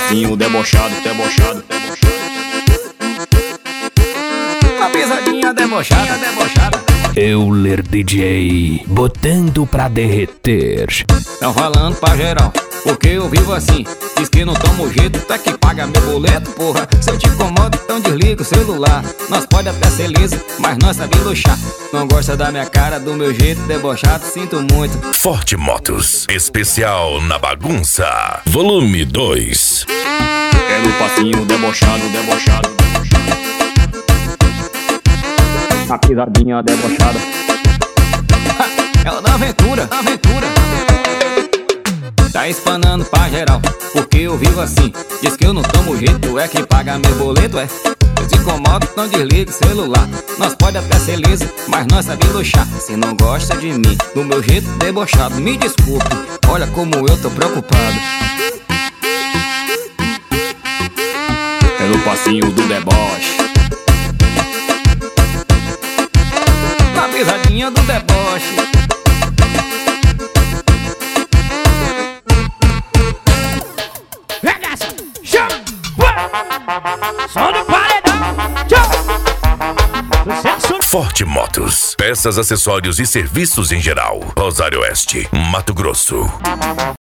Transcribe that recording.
passinho debochado, debochado, debochado. Uma pisadinha debochada, debochada. Euler DJ, botando pra derreter. Tão falando pra geral, porque eu vivo assim. Diz que não tomo jeito, tá que paga meu boleto, porra. Se eu te incomodo, então desliga o celular. Nós pode até ser liso, mas nós sabe luxar. Não gosta da minha cara, do meu jeito debochado, sinto muito. Forte Motos, especial na bagunça, volume 2. Quero passinho debochado, debochado, debochado. A pisadinha debochada. É o da aventura, aventura. Tá espanando pra geral, porque eu vivo assim. Diz que eu não tomo jeito, é quem paga meu boleto, é. Eu te incomodo, então desliga o celular. Nós pode até ser liso, mas nós sabe luxar. Se não gosta de mim, do meu jeito debochado, me desculpe, olha como eu tô preocupado. Quero passinho do deboche. Na pisadinha do deboche. Som do paredão. Sucesso. Forte Motos, peças, acessórios e serviços em geral. Rosário Oeste, Mato Grosso.